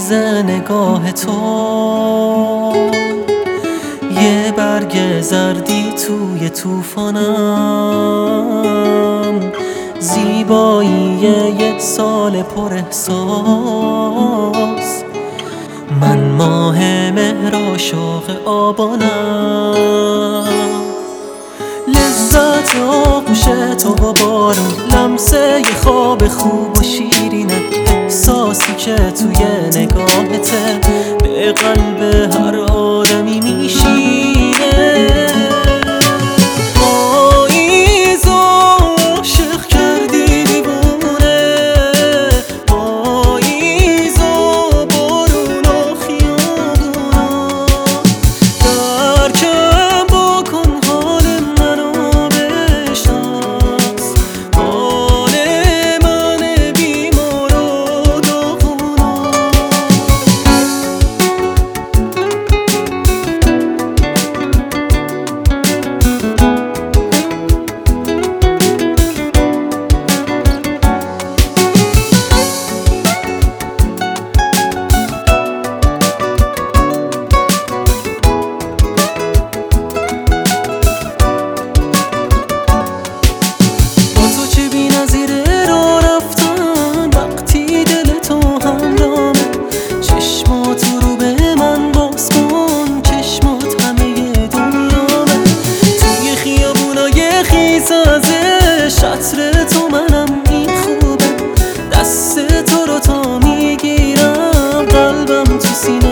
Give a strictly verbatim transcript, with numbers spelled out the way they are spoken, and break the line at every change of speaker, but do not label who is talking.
خیز نگاه تو، یه برگ زردی توی توفانم، زیبایی یه سال پر احساس. من ماه مهر عاشق آبانم، لذت آغوش تو با بارون، لمسه ی خواب خوب و شیرینه، احساسی که توی نگاهته به قلب هر آدمی میشینه. پاییز عاشق کردی دیوونه، پاییز و بارون و خیابونا، درکم بکن حال منو بشناس، حال من بیمار و داغونا. شطر تو منم این خوبه، دست تو رو تا میگیرم قلبم تو سینه